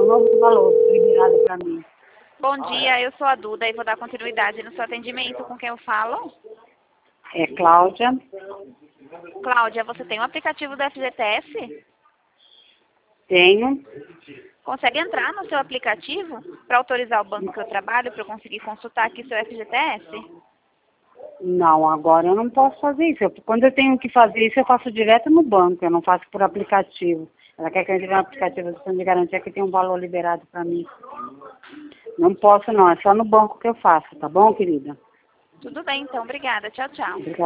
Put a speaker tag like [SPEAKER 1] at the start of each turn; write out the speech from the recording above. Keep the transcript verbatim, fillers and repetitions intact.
[SPEAKER 1] novo valor liberado para mim.
[SPEAKER 2] Bom dia, eu sou a Duda e vou dar continuidade no seu atendimento. Com quem eu falo?
[SPEAKER 1] É Cláudia.
[SPEAKER 2] Cláudia, você tem o aplicativo do F G T S?
[SPEAKER 1] Tenho.
[SPEAKER 2] Consegue entrar no seu aplicativo para autorizar o banco que eu trabalho para eu conseguir consultar aqui seu F G T S?
[SPEAKER 1] Não, agora eu não posso fazer isso. Eu, quando eu tenho que fazer isso, eu faço direto no banco, eu não faço por aplicativo. Ela quer que eu entre no aplicativo de garantia que tem um valor liberado para mim. Não posso não, é só no banco que eu faço, tá bom, querida?
[SPEAKER 2] Tudo bem, então. Obrigada. Tchau, tchau.
[SPEAKER 1] Obrigada.